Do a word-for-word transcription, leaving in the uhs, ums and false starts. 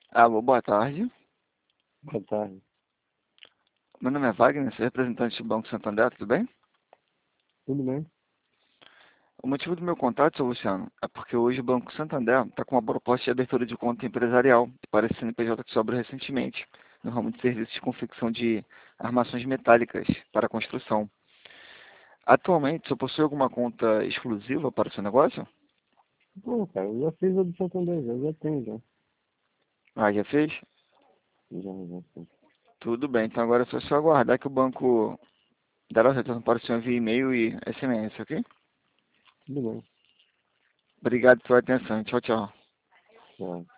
Alô, boa tarde. Boa tarde. Meu nome é Wagner, sou representante do Banco Santander, tudo bem? Tudo bem? O motivo do meu contato, seu Luciano, é porque hoje o Banco Santander está com uma proposta de abertura de conta empresarial para esse C N P J que sobe recentemente, no ramo de serviços de confecção de armações metálicas para construção. Atualmente, você possui alguma conta exclusiva para o seu negócio? Pô, cara, eu já fiz a do Santander, já, já tenho, já. Ah, já fez? Já, já fiz. Tudo bem, então agora é só só aguardar que o banco dará o retorno para o senhor via e-mail e S M S, ok? Tudo bem. Obrigado pela atenção. Tchau, tchau. Já.